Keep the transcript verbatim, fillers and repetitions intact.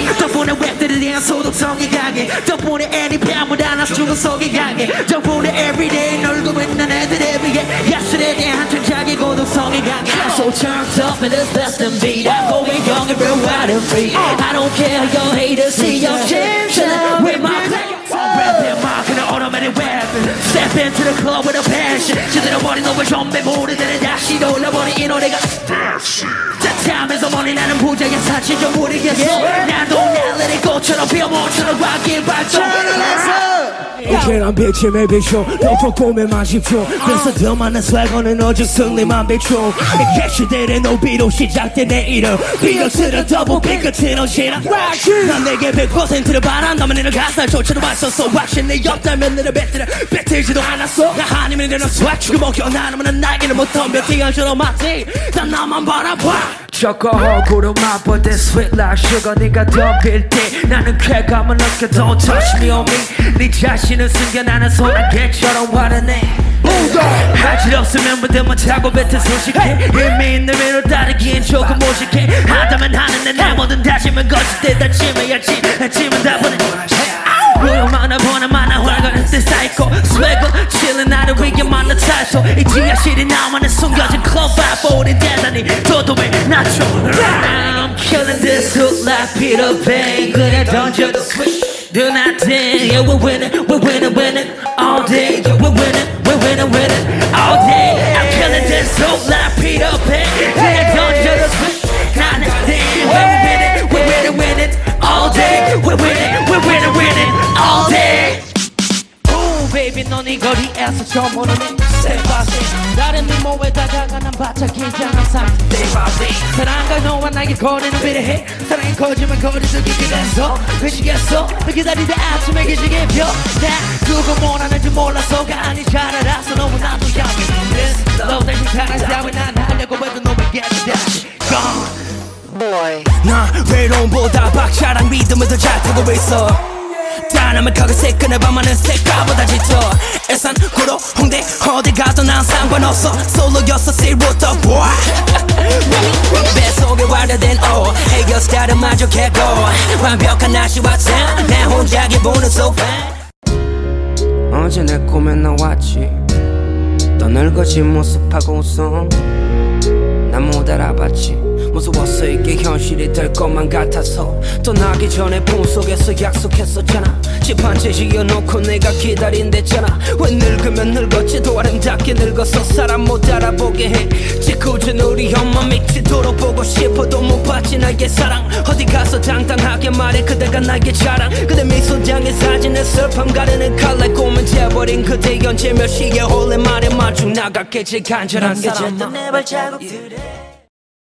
덕분에 웹들에 대한 소독성이 강해 덕분에 애니팡보다 나 중독성이 강해 덕분에 everyday 놀고 있는 애들에 비해 예술에 대한 창작의 고독성이 강해 I'm so turned up and it's best in beat I'm going young and real wild and free I don't care your haters see your change with my play I'm rapping marking an automatic weapon Step into the club with a passion 제대로 버린 놈을 전배 모르는 다시 돌려버린 이 노래가 짜릿하면서 머리 나는 부자의 사실 좀 모르겠어 나도 날리는 꽃처럼 피어모처럼 과기에 발전 이제는 비침에 비춰 너도 꿈에 마십시오 그래서 더 많은 swagger는 오직 승리만 비춰 이게 시대의 노비로 시작된 내 이름 비거스를 더블 삐끗은 오시라 난 내게 백 퍼센트를 바란다면 너는 가사조차도 맞섰어 확신 내 없다면 너를 뱉으려 뱉지도 않았어 나 아니면 너는 swag 죽여 먹여 나는 나에게는 못 덤벼 뛰어처럼 맞지 난 나만 바라봐 초코호구로 맛보듯 sweet like sugar 네가 덤빌 때 나는 쾌감을 느껴 Don't touch me on me 네 자신을 숨겨나는 소나개처럼 화려해 할 일 없으면 무대만 차고 뱉은 소식해 의미 있는 위로 따르기엔 조금 무식해 하다면 하는데 내 모든 다짐은 거짓 때 다짐해야지 아침은 다 보내 무용만화 보나 마나 활가는 때 사이코 스웨거 chillin' 나를 위해 만나 탈소 이 지하실이 나만의 숨겨진 클럽 바보 우린 대단히 도도해 낮춰 I'm killing this hook like Peter Pan 그래 던져도 swish do nothing yeah we're winning we're winning winning all day yeah we're winning we're winning winning all day I'm killing this hook like Peter Pan 그래 던져도 swish nothing we're winning we're winning winning all day we're winning we're winning winning all day Ooh baby 넌 이 거리에서 처음 보는 Step by step 다른 네 몸에 다가가 난 바짝 긴장한 상태 Day by day 사랑과 너와 나의 거리는 비례해 사랑의 거짓말 거리서 깊게 됐어 미치겠어 너 기다리다 아침에 기지개 펴나 누구 원하는지 몰라서가 아니 잘 알아서 너무나도 야매 This love 대신 사랑 싸움이 난 하려고 해도 너에게 다시 Gone Boy 나 외로움보다 박차랑 믿음을 더 잘 타고 있어 다나막하게 새끈해 밤하는 색깔보다 짙어 일산 구로 홍대 어디 가도 난 상관없어 솔로였어 실부터 boy 뱃속에 완료된 O 해결 스타일은 만족했고 완벽한 날씨와 내 혼자 기분은 so fine 어제 내 꿈에 나왔지 떠늘거진 모습하고 웃어 난 못 알아봤지 무서웠어 이게 현실이 될 것만 같아서 떠나기 전에 품속에서 약속했었잖아 집 한 채 지어놓고 내가 기다린댔잖아 왜 늙으면 늙었지도 아름답게 늙어서 사람 못 알아보게 해 짓궂은 우리 엄마 미치도록 보고 싶어도 못 받지 나의 사랑 어디 가서 당당하게 말해 그대가 나의 자랑 그대 미소장의 사진에 슬픔 가르는 칼날 꿈은 재버린 그대 연재 몇 시에 홀래 말에 마중 나갔겠지 간절한 사람 남겨졌던 내 발자국들에